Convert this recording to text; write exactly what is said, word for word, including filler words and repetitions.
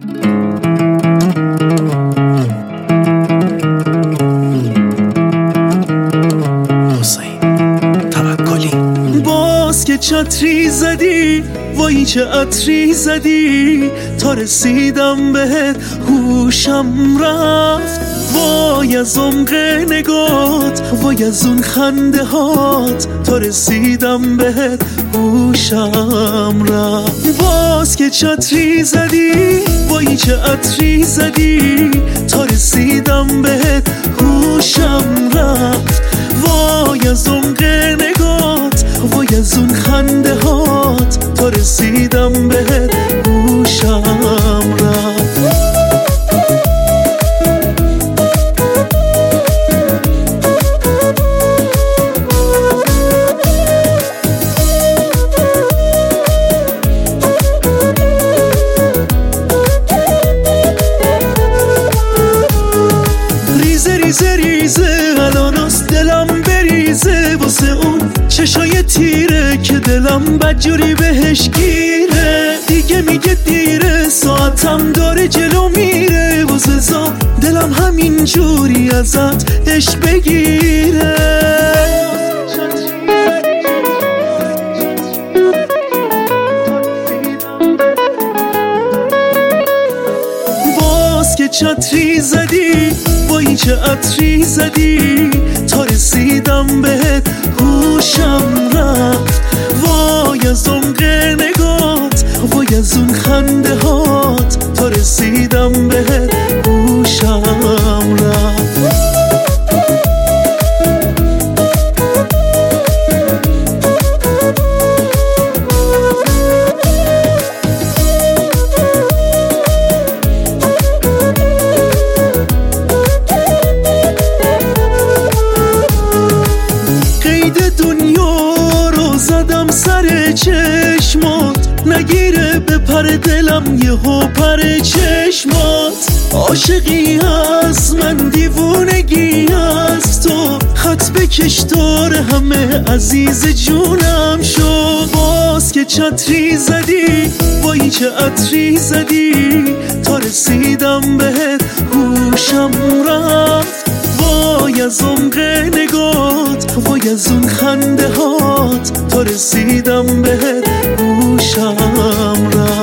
باز که چتری زدی وای چه عطری زدی، تا رسیدم بهت هوشم رفت. وای از عمق نگات، وای از اون خنده هات، تا رسیدم بهت هوشم رفت. باز که چتری زدی وای چه عطری زدی، تا رسیدم بهت هوشم رفت. وای از عمق نگات، وای از اون خنده هات، تا رسیدم بهت هوشم رفت. ریزه ریزه ریزه الاناست دلم بریزه، واسه اون چشای تیره که دلم بدجوری بهش گیره. دیگه میگه دیره، ساعتم داره جلو میره، واسه زا دلم همین جوری ازت عشق بگیره. باز که چتری زدی وای چه عطری زدی، تا رسیدم بهت هوشم رفت. وای از عمق نگات، وای از اون خنده هات، تا رسیدم بهت هوشم رفت. دنیا رو زدم سر چشمات، نگیره به پر دلم یهو پر چشمات. عاشقی از من دیوونگی از تو، خط بکش دار همه عزیز جونم شو. باز که چتری زدی وای چه عطری زدی، تا رسیدم بهت هوشم رفت. وای از عمق نگات، وای از اون خنده هات، تا رسیدم بهت هوشم رفت.